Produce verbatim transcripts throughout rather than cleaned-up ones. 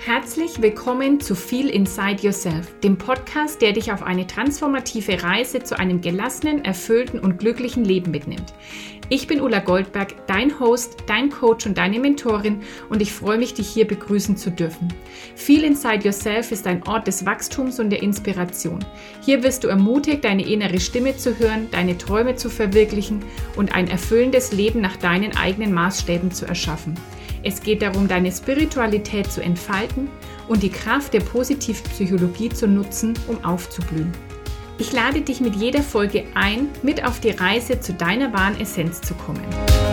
Herzlich willkommen zu Feel Inside Yourself, dem Podcast, der dich auf eine transformative Reise zu einem gelassenen, erfüllten und glücklichen Leben mitnimmt. Ich bin Ulla Goldberg, dein Host, dein Coach und deine Mentorin und ich freue mich, dich hier begrüßen zu dürfen. Feel Inside Yourself ist ein Ort des Wachstums und der Inspiration. Hier wirst du ermutigt, deine innere Stimme zu hören, deine Träume zu verwirklichen und ein erfüllendes Leben nach deinen eigenen Maßstäben zu erschaffen. Es geht darum, deine Spiritualität zu entfalten und die Kraft der Positivpsychologie zu nutzen, um aufzublühen. Ich lade dich mit jeder Folge ein, mit auf die Reise zu deiner wahren Essenz zu kommen.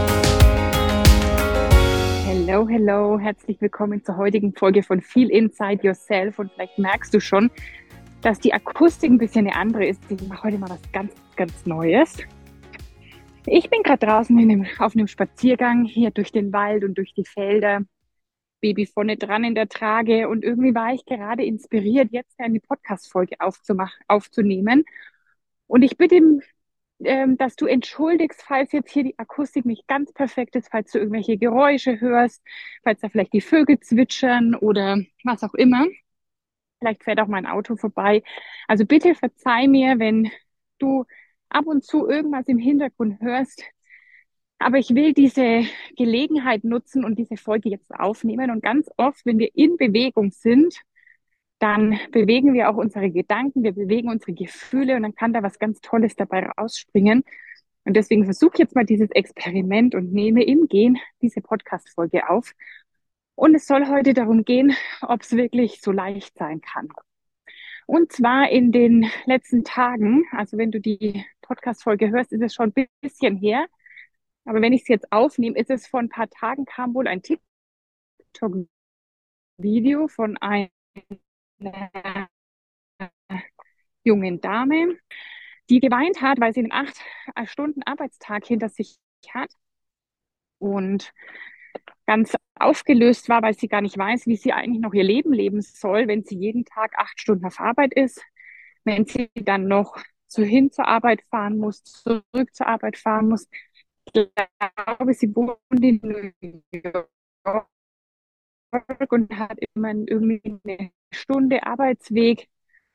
Hello, hello, herzlich willkommen zur heutigen Folge von Feel Inside Yourself. Und vielleicht merkst du schon, dass die Akustik ein bisschen eine andere ist. Ich mache heute mal was ganz, ganz Neues. Ich bin gerade draußen in einem, auf einem Spaziergang hier durch den Wald und durch die Felder. Baby vorne dran in der Trage und irgendwie war ich gerade inspiriert, jetzt eine Podcast-Folge aufzumachen, aufzunehmen. Und ich bitte, ähm, dass du entschuldigst, falls jetzt hier die Akustik nicht ganz perfekt ist, falls du irgendwelche Geräusche hörst, falls da vielleicht die Vögel zwitschern oder was auch immer. Vielleicht fährt auch mein Auto vorbei. Also bitte verzeih mir, wenn du ab und zu irgendwas im Hintergrund hörst. Aber ich will diese Gelegenheit nutzen und diese Folge jetzt aufnehmen. Und ganz oft, wenn wir in Bewegung sind, dann bewegen wir auch unsere Gedanken, wir bewegen unsere Gefühle und dann kann da was ganz Tolles dabei rausspringen. Und deswegen versuche ich jetzt mal dieses Experiment und nehme im Gehen diese Podcast-Folge auf. Und es soll heute darum gehen, ob es wirklich so leicht sein kann. Und zwar in den letzten Tagen, also wenn du die Podcast-Folge hörst, ist es schon ein bisschen her. Aber wenn ich es jetzt aufnehme, ist es vor ein paar Tagen, kam wohl ein TikTok-Video von einer jungen Dame, die geweint hat, weil sie einen acht Stunden Arbeitstag hinter sich hat und ganz aufgelöst war, weil sie gar nicht weiß, wie sie eigentlich noch ihr Leben leben soll, wenn sie jeden Tag acht Stunden auf Arbeit ist, wenn sie dann noch so hin zur Arbeit fahren muss, zurück zur Arbeit fahren muss. Ich glaube, sie wohnt in New York und hat immer irgendwie eine Stunde Arbeitsweg.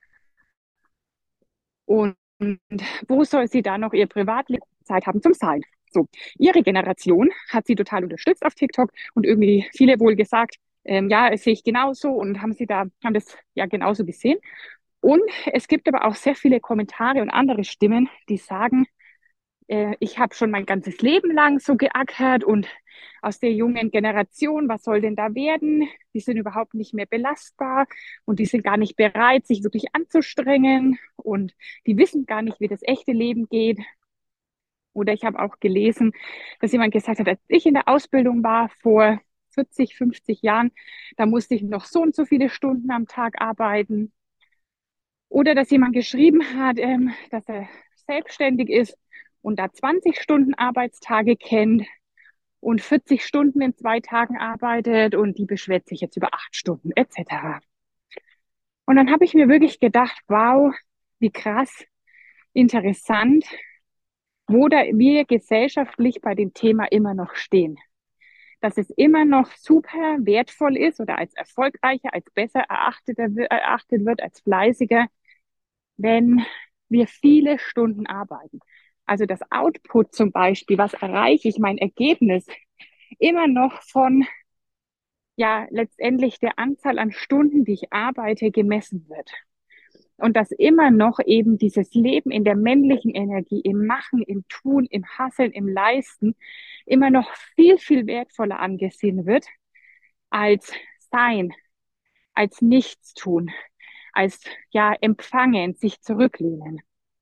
Und wo soll sie da noch ihr Privatleben Zeit haben zum Sein? So, ihre Generation hat sie total unterstützt auf TikTok und irgendwie viele wohl gesagt, ähm, ja, das sehe ich genauso und haben sie da, haben das ja genauso gesehen. Und es gibt aber auch sehr viele Kommentare und andere Stimmen, die sagen, äh, ich habe schon mein ganzes Leben lang so geackert und aus der jungen Generation, was soll denn da werden? Die sind überhaupt nicht mehr belastbar und die sind gar nicht bereit, sich wirklich anzustrengen und die wissen gar nicht, wie das echte Leben geht. Oder ich habe auch gelesen, dass jemand gesagt hat, als ich in der Ausbildung war vor vierzig, fünfzig Jahren, da musste ich noch so und so viele Stunden am Tag arbeiten. Oder dass jemand geschrieben hat, ähm, dass er selbstständig ist und da zwanzig Stunden Arbeitstage kennt und vierzig Stunden in zwei Tagen arbeitet und die beschwert sich jetzt über acht Stunden et cetera. Und dann habe ich mir wirklich gedacht, wow, wie krass, interessant, wo da wir gesellschaftlich bei dem Thema immer noch stehen. Dass es immer noch super wertvoll ist oder als erfolgreicher, als besser erachtet, erachtet wird, als fleißiger, wenn wir viele Stunden arbeiten. Also das Output zum Beispiel, was erreiche ich, mein Ergebnis, immer noch von, ja, letztendlich der Anzahl an Stunden, die ich arbeite, gemessen wird. Und dass immer noch eben dieses Leben in der männlichen Energie, im Machen, im Tun, im Hasseln, im Leisten, immer noch viel, viel wertvoller angesehen wird als Sein, als Nichtstun, als, ja, empfangen, sich zurücklehnen.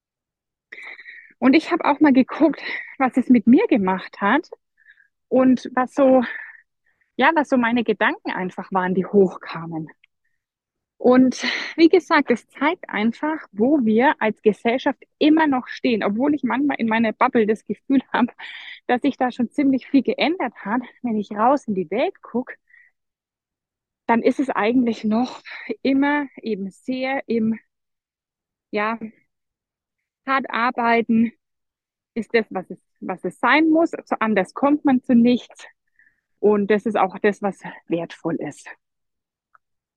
Und ich habe auch mal geguckt, was es mit mir gemacht hat und was so, ja, was so meine Gedanken einfach waren, die hochkamen. Und wie gesagt, es zeigt einfach, wo wir als Gesellschaft immer noch stehen, obwohl ich manchmal in meiner Bubble das Gefühl habe, dass sich da schon ziemlich viel geändert hat. Wenn ich raus in die Welt gucke, dann ist es eigentlich noch immer eben sehr im, ja, hart arbeiten ist das, was es, was es sein muss. So anders kommt man zu nichts. Und das ist auch das, was wertvoll ist.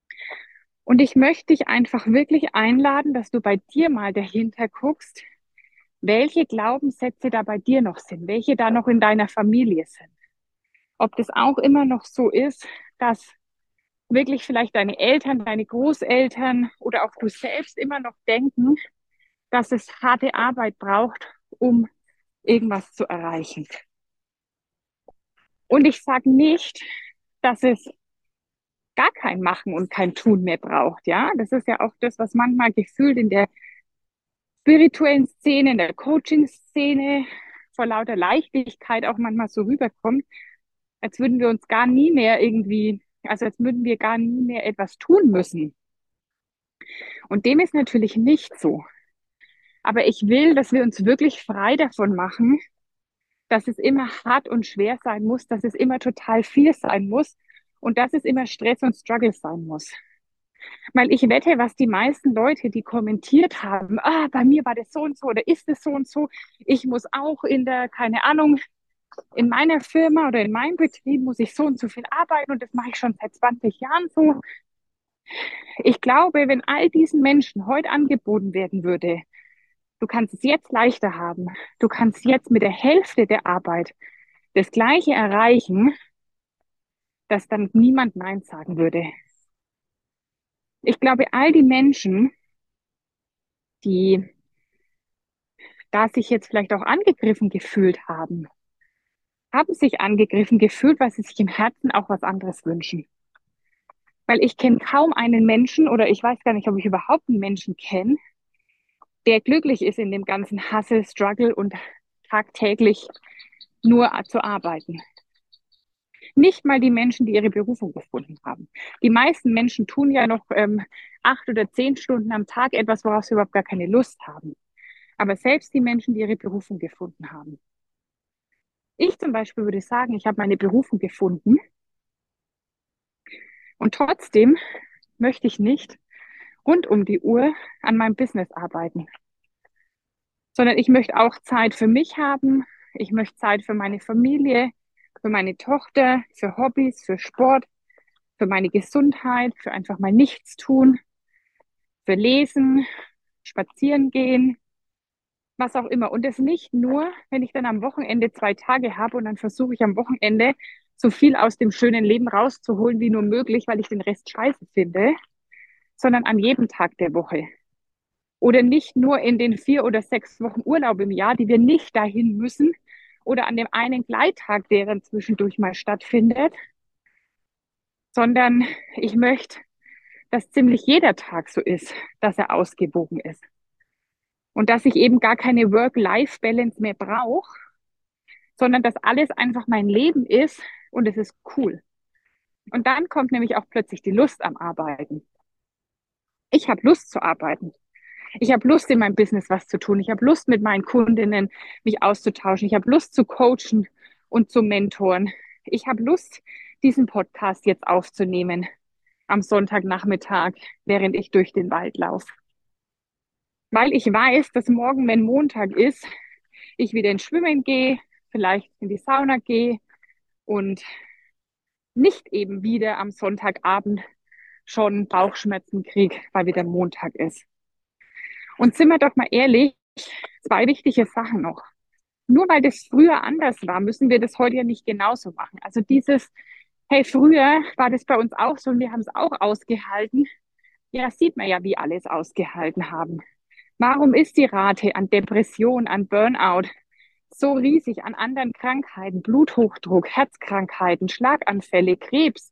Und ich möchte dich einfach wirklich einladen, dass du bei dir mal dahinter guckst, welche Glaubenssätze da bei dir noch sind, welche da noch in deiner Familie sind. Ob das auch immer noch so ist, dass wirklich vielleicht deine Eltern, deine Großeltern oder auch du selbst immer noch denken, dass es harte Arbeit braucht, um irgendwas zu erreichen. Und ich sage nicht, dass es gar kein Machen und kein Tun mehr braucht. Ja, das ist ja auch das, was manchmal gefühlt in der spirituellen Szene, in der Coaching-Szene vor lauter Leichtigkeit auch manchmal so rüberkommt, als würden wir uns gar nie mehr irgendwie, also als würden wir gar nie mehr etwas tun müssen. Und dem ist natürlich nicht so. Aber ich will, dass wir uns wirklich frei davon machen, dass es immer hart und schwer sein muss, dass es immer total viel sein muss und dass es immer Stress und Struggle sein muss. Weil ich wette, was die meisten Leute, die kommentiert haben, ah, bei mir war das so und so oder ist es so und so, ich muss auch in der, keine Ahnung, in meiner Firma oder in meinem Betrieb muss ich so und so viel arbeiten und das mache ich schon seit zwanzig Jahren so. Ich glaube, wenn all diesen Menschen heute angeboten werden würde, du kannst es jetzt leichter haben, du kannst jetzt mit der Hälfte der Arbeit das Gleiche erreichen, dass dann niemand Nein sagen würde. Ich glaube, all die Menschen, die da sich jetzt vielleicht auch angegriffen gefühlt haben, haben sich angegriffen gefühlt, weil sie sich im Herzen auch was anderes wünschen. Weil ich kenne kaum einen Menschen oder ich weiß gar nicht, ob ich überhaupt einen Menschen kenne, der glücklich ist in dem ganzen Hustle, Struggle und tagtäglich nur zu arbeiten. Nicht mal die Menschen, die ihre Berufung gefunden haben. Die meisten Menschen tun ja noch ähm, acht oder zehn Stunden am Tag etwas, worauf sie überhaupt gar keine Lust haben. Aber selbst die Menschen, die ihre Berufung gefunden haben. Ich zum Beispiel würde sagen, ich habe meine Berufung gefunden und trotzdem möchte ich nicht rund um die Uhr an meinem Business arbeiten, sondern ich möchte auch Zeit für mich haben. Ich möchte Zeit für meine Familie, für meine Tochter, für Hobbys, für Sport, für meine Gesundheit, für einfach mal nichts tun, für Lesen, spazieren gehen, was auch immer. Und das nicht nur, wenn ich dann am Wochenende zwei Tage habe und dann versuche ich am Wochenende so viel aus dem schönen Leben rauszuholen wie nur möglich, weil ich den Rest scheiße finde, sondern an jedem Tag der Woche. Oder nicht nur in den vier oder sechs Wochen Urlaub im Jahr, die wir nicht dahin müssen, oder an dem einen Gleittag, der dann zwischendurch mal stattfindet, sondern ich möchte, dass ziemlich jeder Tag so ist, dass er ausgewogen ist. Und dass ich eben gar keine Work-Life-Balance mehr brauche, sondern dass alles einfach mein Leben ist und es ist cool. Und dann kommt nämlich auch plötzlich die Lust am Arbeiten. Ich habe Lust zu arbeiten. Ich habe Lust, in meinem Business was zu tun. Ich habe Lust, mit meinen Kundinnen mich auszutauschen. Ich habe Lust zu coachen und zu mentoren. Ich habe Lust, diesen Podcast jetzt aufzunehmen am Sonntagnachmittag, während ich durch den Wald laufe. Weil ich weiß, dass morgen, wenn Montag ist, ich wieder ins Schwimmen gehe, vielleicht in die Sauna gehe und nicht eben wieder am Sonntagabend schon Bauchschmerzen kriege, weil wieder Montag ist. Und sind wir doch mal ehrlich, zwei wichtige Sachen noch. Nur weil das früher anders war, müssen wir das heute ja nicht genauso machen. Also dieses, hey, früher war das bei uns auch so und wir haben es auch ausgehalten. Ja, sieht man ja, wie alle es ausgehalten haben. Warum ist die Rate an Depression, an Burnout so riesig, an anderen Krankheiten, Bluthochdruck, Herzkrankheiten, Schlaganfälle, Krebs?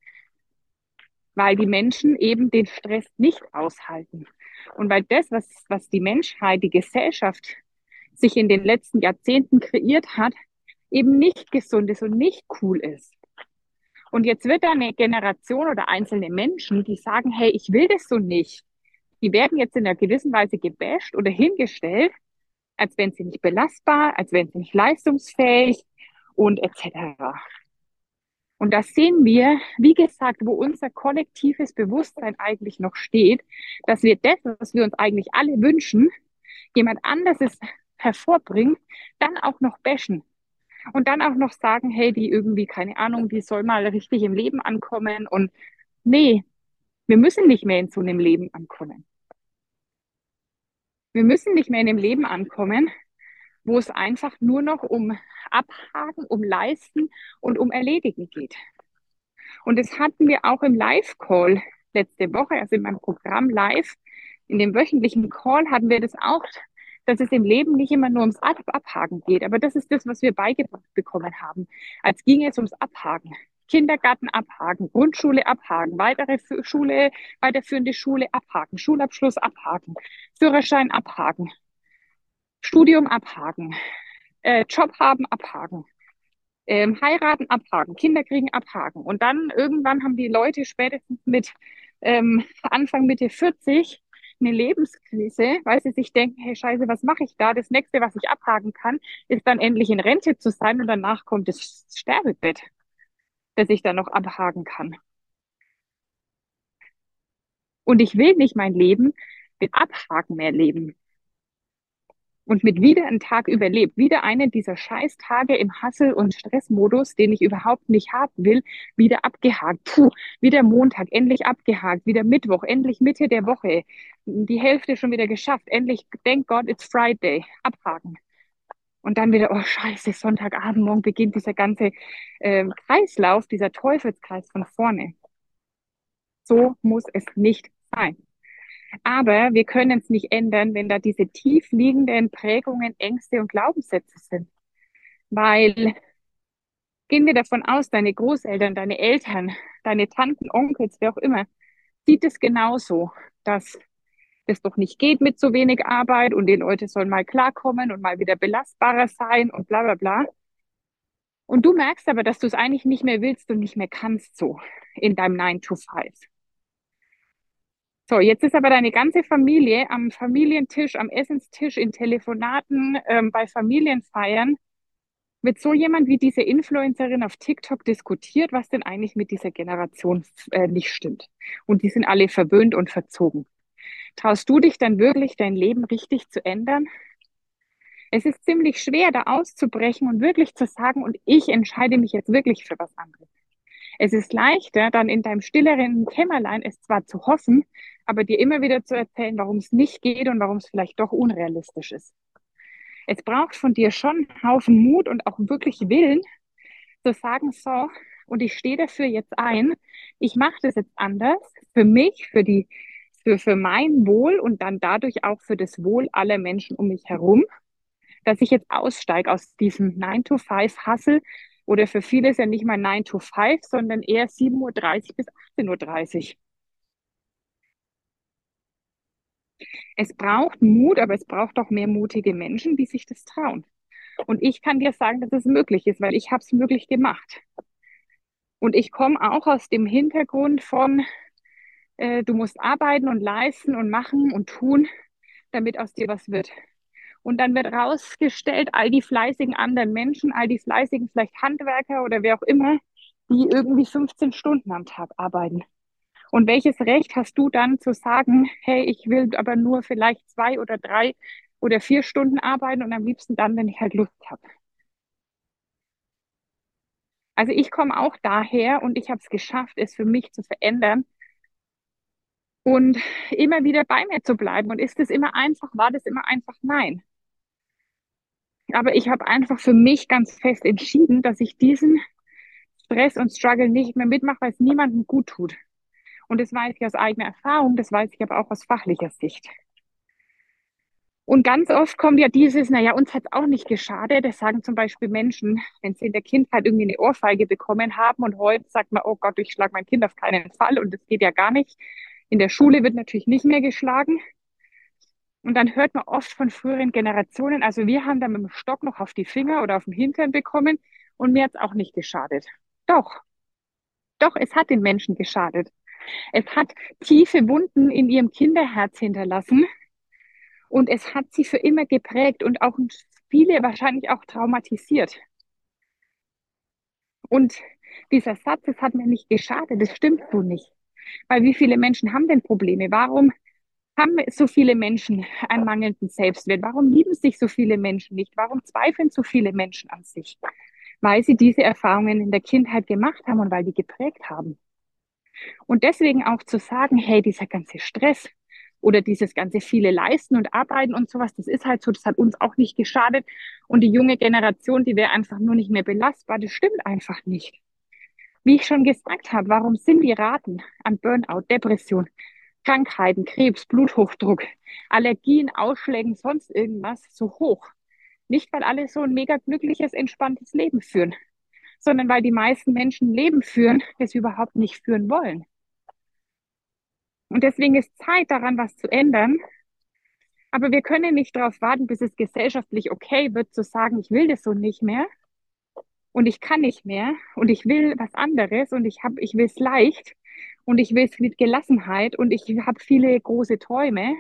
Weil die Menschen eben den Stress nicht aushalten. Und weil das, was, was die Menschheit, die Gesellschaft sich in den letzten Jahrzehnten kreiert hat, eben nicht gesund ist und nicht cool ist. Und jetzt wird da eine Generation oder einzelne Menschen, die sagen, hey, ich will das so nicht. Die werden jetzt in einer gewissen Weise gebasht oder hingestellt, als wären sie nicht belastbar, als wären sie nicht leistungsfähig und et cetera. Und da sehen wir, wie gesagt, wo unser kollektives Bewusstsein eigentlich noch steht, dass wir das, was wir uns eigentlich alle wünschen, jemand anderes hervorbringt, dann auch noch bashen. Und dann auch noch sagen, hey, die irgendwie, keine Ahnung, die soll mal richtig im Leben ankommen. Und nee, Wir müssen nicht mehr in so einem Leben ankommen. Wir müssen nicht mehr in einem Leben ankommen, wo es einfach nur noch um Abhaken, um Leisten und um Erledigen geht. Und das hatten wir auch im Live-Call letzte Woche, also in meinem Programm Live, in dem wöchentlichen Call hatten wir das auch, dass es im Leben nicht immer nur ums Ab Abhaken geht. Aber das ist das, was wir beigebracht bekommen haben. Als ginge es ums Abhaken. Kindergarten abhaken, Grundschule abhaken, weitere Schule, weiterführende Schule abhaken, Schulabschluss abhaken, Führerschein abhaken, Studium abhaken, äh, Job haben abhaken, ähm, heiraten abhaken, Kinder kriegen abhaken. Und dann irgendwann haben die Leute spätestens mit ähm, Anfang Mitte vierzig eine Lebenskrise, weil sie sich denken, hey Scheiße, was mache ich da? Das nächste, was ich abhaken kann, ist dann endlich in Rente zu sein und danach kommt das Sterbebett, das ich dann noch abhaken kann. Und ich will nicht mein Leben mit Abhaken mehr leben. Und mit wieder einen Tag überlebt, wieder einen dieser Scheißtage im Hassel- und Stressmodus, den ich überhaupt nicht haben will, wieder abgehakt. Puh, wieder Montag, endlich abgehakt, wieder Mittwoch, endlich Mitte der Woche, die Hälfte schon wieder geschafft, endlich, thank God, it's Friday, abhaken. Und dann wieder, oh Scheiße, Sonntagabend, morgen beginnt dieser ganze äh, Kreislauf, dieser Teufelskreis von vorne. So muss es nicht sein. Aber wir können es nicht ändern, wenn da diese tief liegenden Prägungen, Ängste und Glaubenssätze sind. Weil gehen wir davon aus, deine Großeltern, deine Eltern, deine Tanten, Onkels, wer auch immer, sieht es genauso, dass das doch nicht geht mit so wenig Arbeit und die Leute sollen mal klarkommen und mal wieder belastbarer sein und bla bla bla. Und du merkst aber, dass du es eigentlich nicht mehr willst und nicht mehr kannst so in deinem nine to five. So, jetzt ist aber deine ganze Familie am Familientisch, am Essenstisch, in Telefonaten, ähm, bei Familienfeiern, mit so jemand wie diese Influencerin auf TikTok diskutiert, was denn eigentlich mit dieser Generation äh, nicht stimmt. Und die sind alle verwöhnt und verzogen. Traust du dich dann wirklich, dein Leben richtig zu ändern? Es ist ziemlich schwer, da auszubrechen und wirklich zu sagen, und ich entscheide mich jetzt wirklich für was anderes. Es ist leichter, dann in deinem stilleren Kämmerlein es zwar zu hoffen, aber dir immer wieder zu erzählen, warum es nicht geht und warum es vielleicht doch unrealistisch ist. Es braucht von dir schon einen Haufen Mut und auch wirklich Willen, zu sagen, so, und ich stehe dafür jetzt ein, ich mache das jetzt anders, für mich, für die, für, für mein Wohl und dann dadurch auch für das Wohl aller Menschen um mich herum, dass ich jetzt aussteige aus diesem nine to five Hustle oder für viele ist ja nicht mal nine to five, sondern eher sieben Uhr dreißig bis achtzehn Uhr dreißig. Es braucht Mut, aber es braucht auch mehr mutige Menschen, die sich das trauen. Und ich kann dir sagen, dass es möglich ist, weil ich habe es möglich gemacht. Und ich komme auch aus dem Hintergrund von, äh, du musst arbeiten und leisten und machen und tun, damit aus dir was wird. Und dann wird rausgestellt, all die fleißigen anderen Menschen, all die fleißigen vielleicht Handwerker oder wer auch immer, die irgendwie fünfzehn Stunden am Tag arbeiten. Und welches Recht hast du dann zu sagen, hey, ich will aber nur vielleicht zwei oder drei oder vier Stunden arbeiten und am liebsten dann, wenn ich halt Lust habe. Also ich komme auch daher und ich habe es geschafft, es für mich zu verändern und immer wieder bei mir zu bleiben. Und ist es immer einfach? War das immer einfach? Nein. Aber ich habe einfach für mich ganz fest entschieden, dass ich diesen Stress und Struggle nicht mehr mitmache, weil es niemandem gut tut. Und das weiß ich aus eigener Erfahrung, das weiß ich aber auch aus fachlicher Sicht. Und ganz oft kommt ja dieses, naja, uns hat es auch nicht geschadet. Das sagen zum Beispiel Menschen, wenn sie in der Kindheit irgendwie eine Ohrfeige bekommen haben und heute sagt man, oh Gott, ich schlage mein Kind auf keinen Fall und das geht ja gar nicht. In der Schule wird natürlich nicht mehr geschlagen. Und dann hört man oft von früheren Generationen, also wir haben da mit dem Stock noch auf die Finger oder auf den Hintern bekommen und mir hat es auch nicht geschadet. Doch, doch, es hat den Menschen geschadet. Es hat tiefe Wunden in ihrem Kinderherz hinterlassen und es hat sie für immer geprägt und auch viele wahrscheinlich auch traumatisiert. Und dieser Satz, es hat mir nicht geschadet, das stimmt so nicht. Weil wie viele Menschen haben denn Probleme? Warum haben so viele Menschen einen mangelnden Selbstwert? Warum lieben sich so viele Menschen nicht? Warum zweifeln so viele Menschen an sich? Weil sie diese Erfahrungen in der Kindheit gemacht haben und weil die geprägt haben. Und deswegen auch zu sagen, hey, dieser ganze Stress oder dieses ganze viele Leisten und Arbeiten und sowas, das ist halt so, das hat uns auch nicht geschadet. Und die junge Generation, die wäre einfach nur nicht mehr belastbar. Das stimmt einfach nicht. Wie ich schon gesagt habe, warum sind die Raten an Burnout, Depression, Krankheiten, Krebs, Bluthochdruck, Allergien, Ausschlägen, sonst irgendwas so hoch? Nicht, weil alle so ein mega glückliches, entspanntes Leben führen, sondern weil die meisten Menschen ein Leben führen, das sie überhaupt nicht führen wollen. Und deswegen ist Zeit daran, was zu ändern. Aber wir können nicht darauf warten, bis es gesellschaftlich okay wird, zu sagen, ich will das so nicht mehr und ich kann nicht mehr und ich will was anderes und ich hab, ich will es leicht und ich will es mit Gelassenheit und ich habe viele große Träume.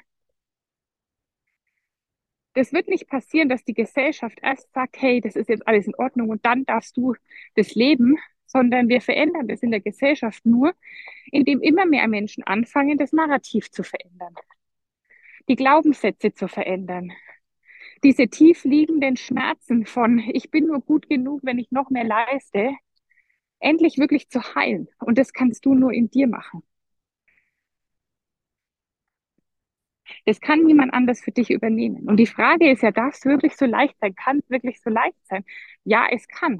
Das wird nicht passieren, dass die Gesellschaft erst sagt, hey, das ist jetzt alles in Ordnung und dann darfst du das leben, sondern wir verändern das in der Gesellschaft nur, indem immer mehr Menschen anfangen, das Narrativ zu verändern, die Glaubenssätze zu verändern, diese tief liegenden Schmerzen von, ich bin nur gut genug, wenn ich noch mehr leiste, endlich wirklich zu heilen. Und das kannst du nur in dir machen. Das kann niemand anders für dich übernehmen. Und die Frage ist ja, darf es wirklich so leicht sein? Kann es wirklich so leicht sein? Ja, es kann.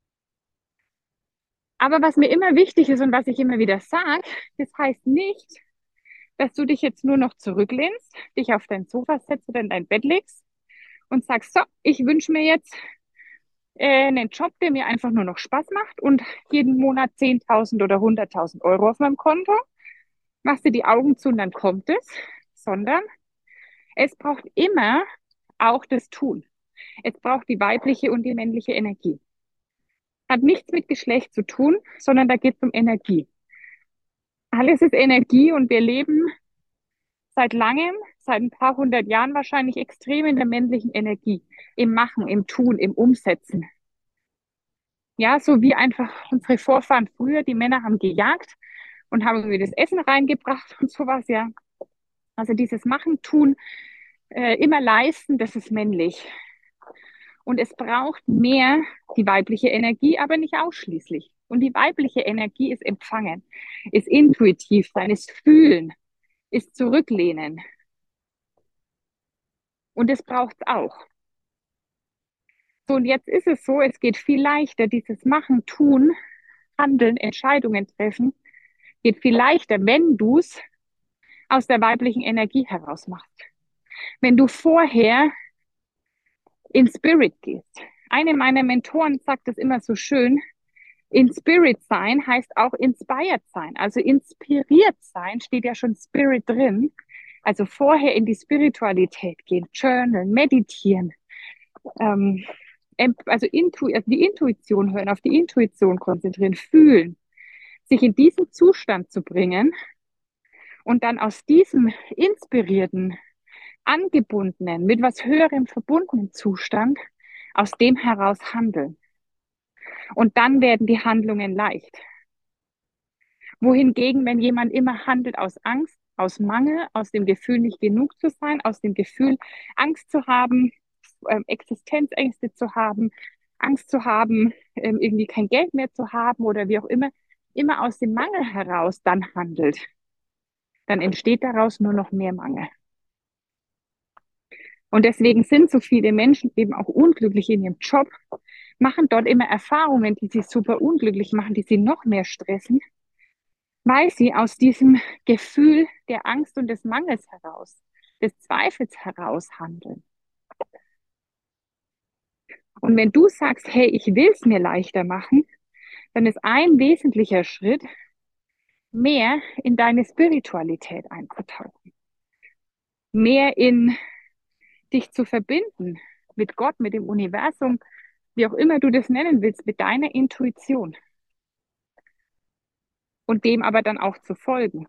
Aber was mir immer wichtig ist und was ich immer wieder sage, das heißt nicht, dass du dich jetzt nur noch zurücklehnst, dich auf dein Sofa setzt oder in dein Bett legst und sagst, so, ich wünsche mir jetzt äh, einen Job, der mir einfach nur noch Spaß macht und jeden Monat zehntausend oder hunderttausend Euro auf meinem Konto. Machst du die Augen zu und dann kommt es, sondern es braucht immer auch das Tun. Es braucht die weibliche und die männliche Energie. Hat nichts mit Geschlecht zu tun, sondern da geht es um Energie. Alles ist Energie und wir leben seit langem, seit ein paar hundert Jahren wahrscheinlich extrem in der männlichen Energie. Im Machen, im Tun, im Umsetzen. Ja, so wie einfach unsere Vorfahren früher, die Männer haben gejagt und haben irgendwie das Essen reingebracht und sowas, ja. Also dieses Machen, Tun, äh, immer leisten, das ist männlich. Und es braucht mehr die weibliche Energie, aber nicht ausschließlich. Und die weibliche Energie ist Empfangen, ist intuitiv sein, ist Fühlen, ist Zurücklehnen. Und das braucht es auch. So, und jetzt ist es so, es geht viel leichter, dieses Machen, Tun, Handeln, Entscheidungen treffen, geht viel leichter, wenn du es aus der weiblichen Energie heraus machst. Wenn du vorher in Spirit gehst. Eine meiner Mentoren sagt es immer so schön, in Spirit sein heißt auch inspired sein. Also inspiriert sein steht ja schon Spirit drin. Also vorher in die Spiritualität gehen, journalen, meditieren, ähm, also, Intu also die Intuition hören, auf die Intuition konzentrieren, fühlen, sich in diesen Zustand zu bringen und dann aus diesem inspirierten, angebundenen, mit was Höherem verbundenen Zustand, aus dem heraus handeln. Und dann werden die Handlungen leicht. Wohingegen, wenn jemand immer handelt aus Angst, aus Mangel, aus dem Gefühl, nicht genug zu sein, aus dem Gefühl, Angst zu haben, ähm, Existenzängste zu haben, Angst zu haben, ähm, irgendwie kein Geld mehr zu haben oder wie auch immer, immer aus dem Mangel heraus dann handelt, dann entsteht daraus nur noch mehr Mangel. Und deswegen sind so viele Menschen eben auch unglücklich in ihrem Job, machen dort immer Erfahrungen, die sie super unglücklich machen, die sie noch mehr stressen, weil sie aus diesem Gefühl der Angst und des Mangels heraus, des Zweifels heraus handeln. Und wenn du sagst, hey, ich will es mir leichter machen, dann ist ein wesentlicher Schritt, mehr in deine Spiritualität einzutauchen, mehr in dich zu verbinden mit Gott, mit dem Universum, wie auch immer du das nennen willst, mit deiner Intuition und dem aber dann auch zu folgen.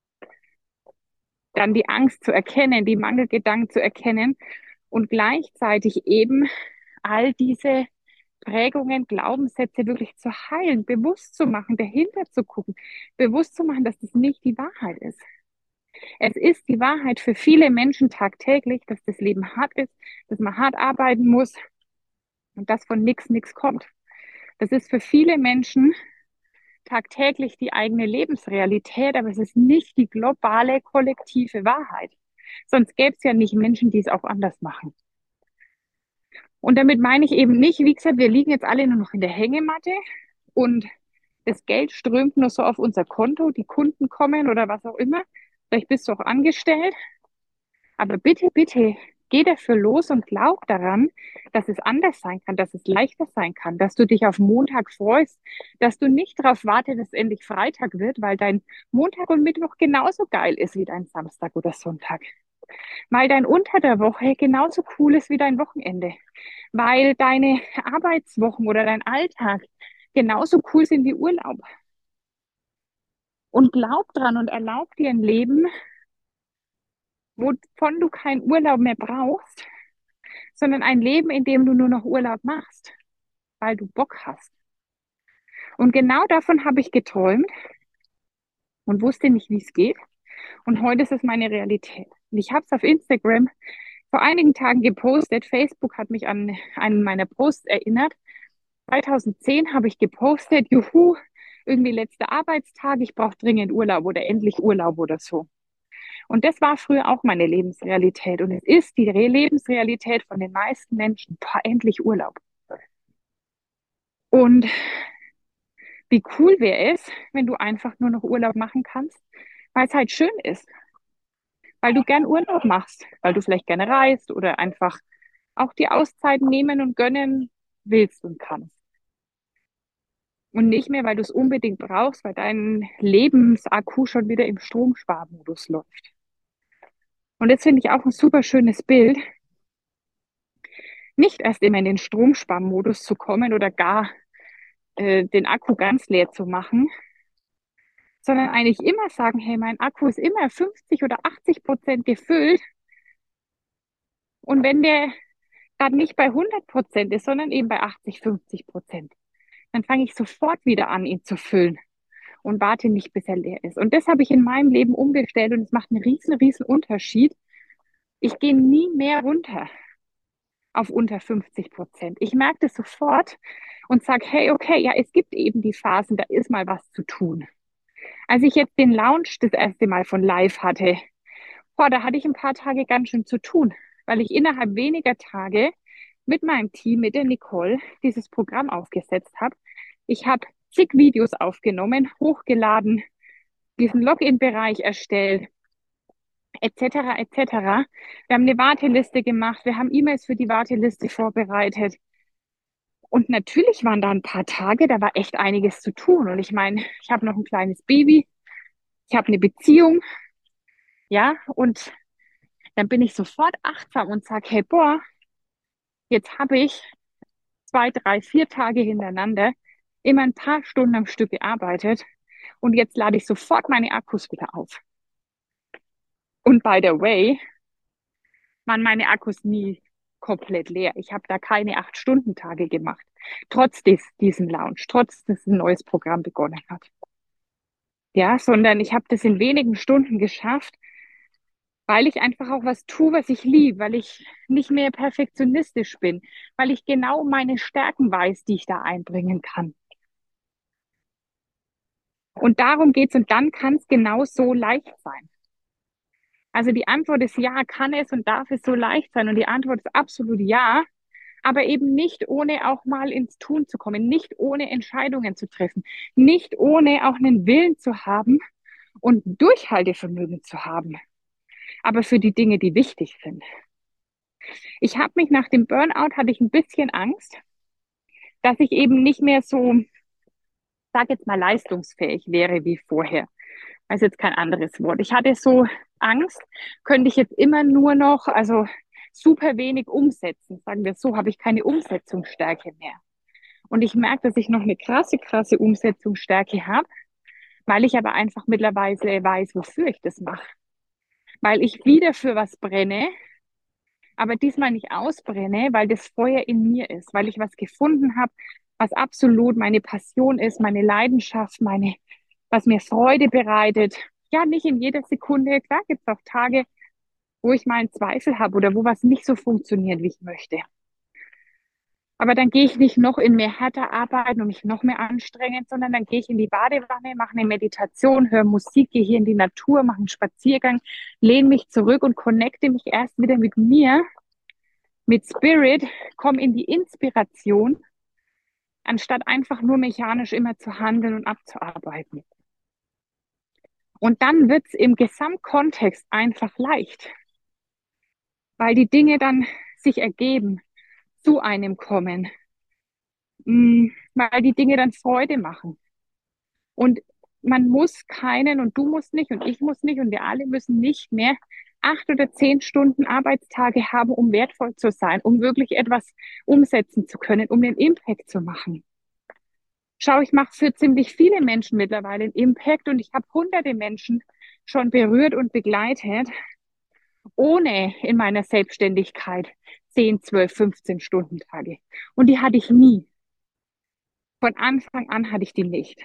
Dann die Angst zu erkennen, die Mangelgedanken zu erkennen und gleichzeitig eben all diese Prägungen, Glaubenssätze wirklich zu heilen, bewusst zu machen, dahinter zu gucken, bewusst zu machen, dass das nicht die Wahrheit ist. Es ist die Wahrheit für viele Menschen tagtäglich, dass das Leben hart ist, dass man hart arbeiten muss und dass von nichts nichts kommt. Das ist für viele Menschen tagtäglich die eigene Lebensrealität, aber es ist nicht die globale kollektive Wahrheit. Sonst gäbe es ja nicht Menschen, die es auch anders machen. Und damit meine ich eben nicht, wie gesagt, wir liegen jetzt alle nur noch in der Hängematte und das Geld strömt nur so auf unser Konto, die Kunden kommen oder was auch immer. Vielleicht bist du auch angestellt. Aber bitte, bitte, geh dafür los und glaub daran, dass es anders sein kann, dass es leichter sein kann, dass du dich auf Montag freust, dass du nicht darauf wartest, dass endlich Freitag wird, weil dein Montag und Mittwoch genauso geil ist wie dein Samstag oder Sonntag. Weil dein Unter der Woche genauso cool ist wie dein Wochenende. Weil deine Arbeitswochen oder dein Alltag genauso cool sind wie Urlaub. Und glaub dran und erlaub dir ein Leben, wovon du keinen Urlaub mehr brauchst, sondern ein Leben, in dem du nur noch Urlaub machst, weil du Bock hast. Und genau davon habe ich geträumt und wusste nicht, wie es geht. Und heute ist es meine Realität. Und ich habe es auf Instagram vor einigen Tagen gepostet. Facebook hat mich an einen meiner Posts erinnert. zweitausendzehn habe ich gepostet, juhu, irgendwie letzter Arbeitstag, ich brauche dringend Urlaub oder endlich Urlaub oder so. Und das war früher auch meine Lebensrealität. Und es ist die Re Lebensrealität von den meisten Menschen. Boah, endlich Urlaub. Und wie cool wäre es, wenn du einfach nur noch Urlaub machen kannst, weil es halt schön ist. Weil du gern Urlaub machst, weil du vielleicht gerne reist oder einfach auch die Auszeiten nehmen und gönnen willst und kannst. Und nicht mehr, weil du es unbedingt brauchst, weil dein Lebensakku schon wieder im Stromsparmodus läuft. Und das finde ich auch ein super schönes Bild, nicht erst immer in den Stromsparmodus zu kommen oder gar äh, den Akku ganz leer zu machen, sondern eigentlich immer sagen, hey, mein Akku ist immer fünfzig oder achtzig Prozent gefüllt. Und wenn der gerade nicht bei hundert Prozent ist, sondern eben bei achtzig, fünfzig Prozent, dann fange ich sofort wieder an, ihn zu füllen und warte nicht, bis er leer ist. Und das habe ich in meinem Leben umgestellt und es macht einen riesen, riesen Unterschied. Ich gehe nie mehr runter auf unter fünfzig Prozent. Ich merke das sofort und sage, hey, okay, ja, es gibt eben die Phasen, da ist mal was zu tun. Als ich jetzt den Launch das erste Mal von Live hatte, boah, da hatte ich ein paar Tage ganz schön zu tun, weil ich innerhalb weniger Tage mit meinem Team, mit der Nicole, dieses Programm aufgesetzt habe. Ich habe zig Videos aufgenommen, hochgeladen, diesen Login-Bereich erstellt, et cetera, et cetera. Wir haben eine Warteliste gemacht, wir haben E-Mails für die Warteliste vorbereitet. Und natürlich waren da ein paar Tage, da war echt einiges zu tun. Und ich meine, ich habe noch ein kleines Baby, ich habe eine Beziehung, ja, und dann bin ich sofort achtsam und sage, hey, boah, jetzt habe ich zwei, drei, vier Tage hintereinander immer ein paar Stunden am Stück gearbeitet und jetzt lade ich sofort meine Akkus wieder auf. Und by the way, waren meine Akkus nie komplett leer. Ich habe da keine Acht-Stunden-Tage gemacht, trotz des, diesem Launch, trotz dass ein neues Programm begonnen hat. Ja, sondern ich habe das in wenigen Stunden geschafft, weil ich einfach auch was tue, was ich liebe, weil ich nicht mehr perfektionistisch bin, weil ich genau meine Stärken weiß, die ich da einbringen kann. Und darum geht's und dann kann es genau so leicht sein. Also die Antwort ist ja, kann es und darf es so leicht sein? Und die Antwort ist absolut ja, aber eben nicht ohne auch mal ins Tun zu kommen, nicht ohne Entscheidungen zu treffen, nicht ohne auch einen Willen zu haben und Durchhaltevermögen zu haben, aber für die Dinge, die wichtig sind. Ich habe mich nach dem Burnout, hatte ich ein bisschen Angst, dass ich eben nicht mehr so, sag jetzt mal, leistungsfähig wäre wie vorher. Das ist jetzt kein anderes Wort. Ich hatte so Angst, könnte ich jetzt immer nur noch, also super wenig umsetzen. Sagen wir so, habe ich keine Umsetzungsstärke mehr. Und ich merke, dass ich noch eine krasse, krasse Umsetzungsstärke habe, weil ich aber einfach mittlerweile weiß, wofür ich das mache. Weil ich wieder für was brenne, aber diesmal nicht ausbrenne, weil das Feuer in mir ist, weil ich was gefunden habe, was absolut meine Passion ist, meine Leidenschaft, meine, was mir Freude bereitet. Ja, nicht in jeder Sekunde. Klar gibt es auch Tage, wo ich mal einen Zweifel habe oder wo was nicht so funktioniert, wie ich möchte. Aber dann gehe ich nicht noch in mehr härter arbeiten und mich noch mehr anstrengen, sondern dann gehe ich in die Badewanne, mache eine Meditation, höre Musik, gehe hier in die Natur, mache einen Spaziergang, lehne mich zurück und connecte mich erst wieder mit mir, mit Spirit, komme in die Inspiration, anstatt einfach nur mechanisch immer zu handeln und abzuarbeiten. Und dann wird es im Gesamtkontext einfach leicht, weil die Dinge dann sich ergeben, zu einem kommen, mh, weil die Dinge dann Freude machen. Und man muss keinen und du musst nicht und ich muss nicht und wir alle müssen nicht mehr acht oder zehn Stunden Arbeitstage haben, um wertvoll zu sein, um wirklich etwas umsetzen zu können, um den Impact zu machen. Schau, ich mache für ziemlich viele Menschen mittlerweile einen Impact und ich habe hunderte Menschen schon berührt und begleitet, ohne in meiner Selbstständigkeit zehn, zwölf, fünfzehn Stunden Tage. Und die hatte ich nie. Von Anfang an hatte ich die nicht.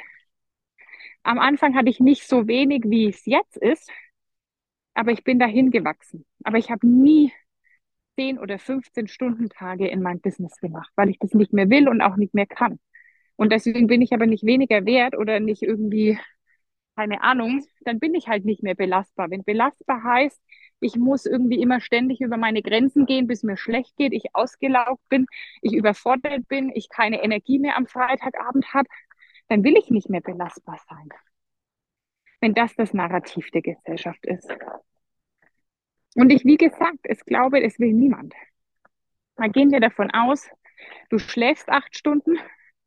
Am Anfang hatte ich nicht so wenig, wie es jetzt ist, aber ich bin dahin gewachsen. Aber ich habe nie zehn oder fünfzehn Stunden Tage in mein Business gemacht, weil ich das nicht mehr will und auch nicht mehr kann. Und deswegen bin ich aber nicht weniger wert oder nicht irgendwie, keine Ahnung, dann bin ich halt nicht mehr belastbar. Wenn belastbar heißt, ich muss irgendwie immer ständig über meine Grenzen gehen, bis mir schlecht geht, ich ausgelaugt bin, ich überfordert bin, ich keine Energie mehr am Freitagabend habe, dann will ich nicht mehr belastbar sein. Wenn das das Narrativ der Gesellschaft ist. Und ich, wie gesagt, ich glaube, es will niemand. Mal gehen wir davon aus, du schläfst acht Stunden,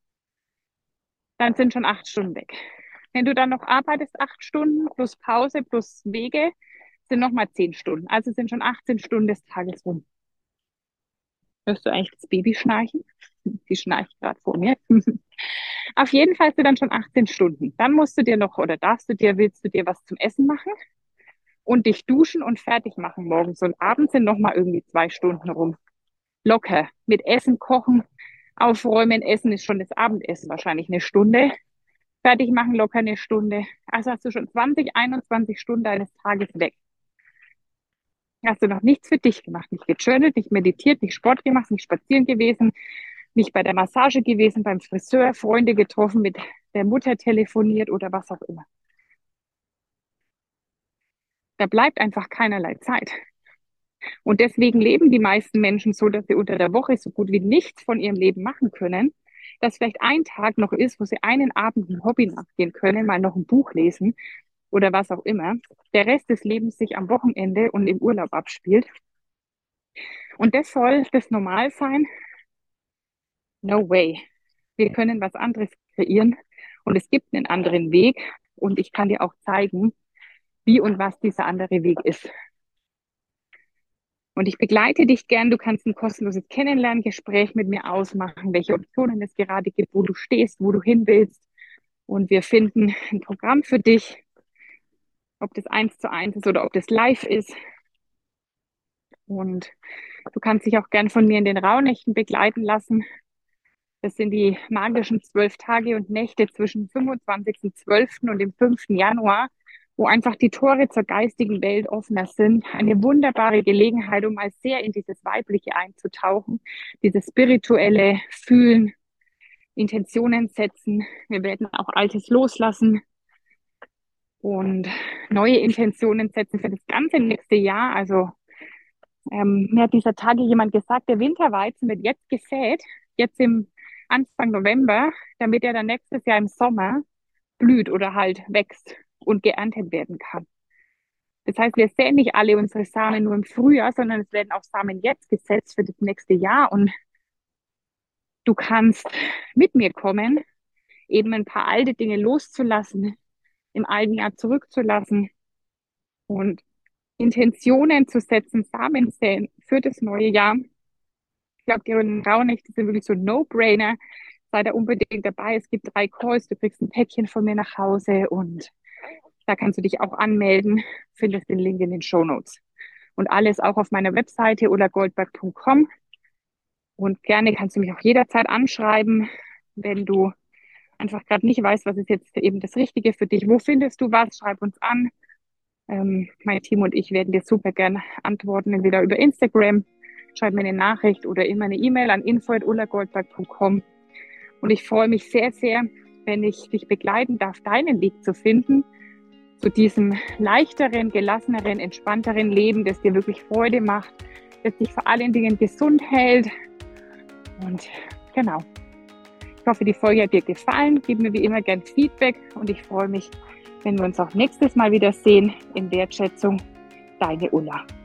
dann sind schon acht Stunden weg. Wenn du dann noch arbeitest, acht Stunden plus Pause plus Wege, sind nochmal zehn Stunden. Also sind schon achtzehn Stunden des Tages rum. Hörst du eigentlich das Baby schnarchen? Die schnarcht gerade vor mir. Auf jeden Fall sind dann schon achtzehn Stunden. Dann musst du dir noch oder darfst du dir, willst du dir was zum Essen machen und dich duschen und fertig machen morgens. Und abends sind nochmal irgendwie zwei Stunden rum. Locker. Mit Essen, Kochen, Aufräumen, Essen ist schon das Abendessen wahrscheinlich eine Stunde. Fertig machen locker eine Stunde. Also hast du schon zwanzig, einundzwanzig Stunden deines Tages weg. Hast du noch nichts für dich gemacht, nicht gejournalt, nicht meditiert, nicht Sport gemacht, nicht spazieren gewesen, nicht bei der Massage gewesen, beim Friseur, Freunde getroffen, mit der Mutter telefoniert oder was auch immer. Da bleibt einfach keinerlei Zeit. Und deswegen leben die meisten Menschen so, dass sie unter der Woche so gut wie nichts von ihrem Leben machen können, dass vielleicht ein Tag noch ist, wo sie einen Abend ein Hobby nachgehen können, mal noch ein Buch lesen oder was auch immer. Der Rest des Lebens sich am Wochenende und im Urlaub abspielt. Und das soll das Normal sein? No way. Wir können was anderes kreieren und es gibt einen anderen Weg und ich kann dir auch zeigen, wie und was dieser andere Weg ist. Und ich begleite dich gern. Du kannst ein kostenloses Kennenlerngespräch mit mir ausmachen, welche Optionen es gerade gibt, wo du stehst, wo du hin willst. Und wir finden ein Programm für dich, ob das eins zu eins ist oder ob das live ist. Und du kannst dich auch gern von mir in den Rauhnächten begleiten lassen. Das sind die magischen zwölf Tage und Nächte zwischen fünfundzwanzigsten zwölften und dem fünften Januar, wo einfach die Tore zur geistigen Welt offener sind. Eine wunderbare Gelegenheit, um mal sehr in dieses Weibliche einzutauchen, dieses spirituelle Fühlen, Intentionen setzen. Wir werden auch Altes loslassen und neue Intentionen setzen für das ganze nächste Jahr. Also ähm, mir hat dieser Tage jemand gesagt, der Winterweizen wird jetzt gesät, jetzt im Anfang November, damit er dann nächstes Jahr im Sommer blüht oder halt wächst und geerntet werden kann. Das heißt, wir säen nicht alle unsere Samen nur im Frühjahr, sondern es werden auch Samen jetzt gesetzt für das nächste Jahr. Und du kannst mit mir kommen, eben ein paar alte Dinge loszulassen, im alten Jahr zurückzulassen und Intentionen zu setzen, Samen säen für das neue Jahr. Ich glaube, die Rauhnächte sind wirklich so ein No-Brainer. Sei da unbedingt dabei. Es gibt drei Calls, du kriegst ein Päckchen von mir nach Hause und da kannst du dich auch anmelden. Findest den Link in den Shownotes. Und alles auch auf meiner Webseite ulla goldberg punkt com. Und gerne kannst du mich auch jederzeit anschreiben, wenn du einfach gerade nicht weißt, was ist jetzt eben das Richtige für dich. Wo findest du was? Schreib uns an. Ähm, mein Team und ich werden dir super gerne antworten, entweder über Instagram schreib mir eine Nachricht oder immer eine E-Mail an info at ulla goldberg punkt com. Und ich freue mich sehr, sehr, wenn ich dich begleiten darf, deinen Weg zu finden, zu diesem leichteren, gelasseneren, entspannteren Leben, das dir wirklich Freude macht, das dich vor allen Dingen gesund hält. Und genau. Ich hoffe, die Folge hat dir gefallen. Gib mir wie immer gern Feedback und ich freue mich, wenn wir uns auch nächstes Mal wieder sehen in Wertschätzung. Deine Ulla.